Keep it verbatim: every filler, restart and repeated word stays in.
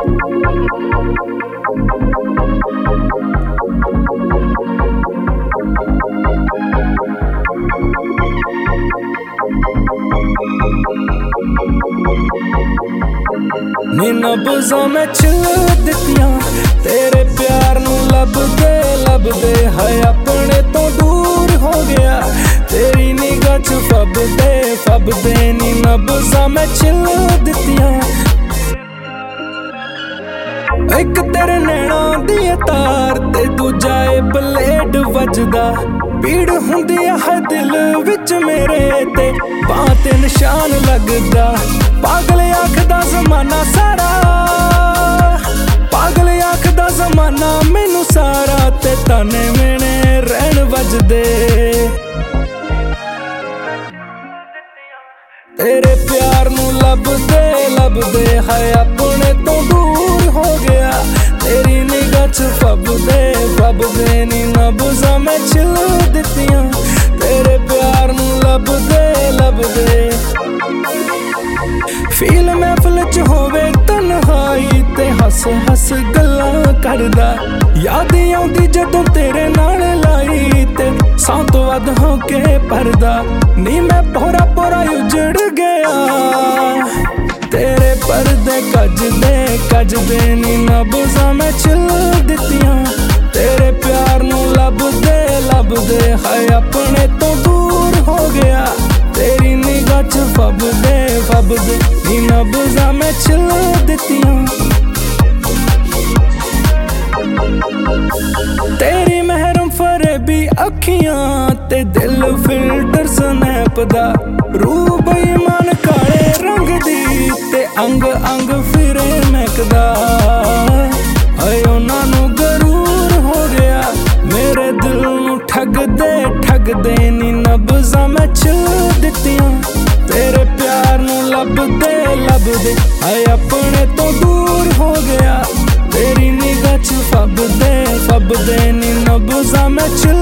नी नब्ज़ां मैं छिल दित्तियां तेरे प्यार नूं लभदे लभदे हाय अपने तो दूर हो गया तेरी निगाह च फबदे फबदे नी नब्ज़ां मैं छिल दित्तियां एक तेरे नैणां दी तार ते दूजा ए ब्लेड वजदा पीड़ हुंदी है दिल विच मेरे ते बां ते निशान लगदा पागल आखदा ज़माना सारा पागल आखदा ज़माना मैनू सारा ते ताने मेने रहन वजदे तेरे प्यार नू लभदे लभदे हाय अपने तो दूर हो गया तेरी निगाह च फबदे फबदे नी नब्ज़ां मैं छिल दित्तियां तेरे प्यार नू लभदे लभदे फील महफिल च होवे तन्हाई ते हस हस गल्लां करदा याद आउंदी जदों तेरे नाल लाई ते सां तो वध हो के परदा नी मैं पोरा पोरा उजड़ गया तेरे परदे कजदे कजदे नी नब्ज़ां मैं छिल दित्तियां तेरे प्यार नू लभदे लभदे हाय अपने तो दूर हो गया तेरी निगाह च फबदे फबदे नी नब्ज़ां मैं छिल दित्तियां तेरी महरम फरेबी अखियां ते दिल फिल्टर स्नैप दा रूह बेईमान काले रंग दी ते अंग अंग फिरे महकदा हाय उन्हां नू गरूर हो गया मेरे दिल नू ठगदे ठगदे नी नब्ज़ां मैं छिल दित्तियां तेरे प्यार नू लभदे लभदे हाय अपने तो दूर हो गया तेरी निगाह च फबदे फबदे नी नब्ज़ां मैं छिल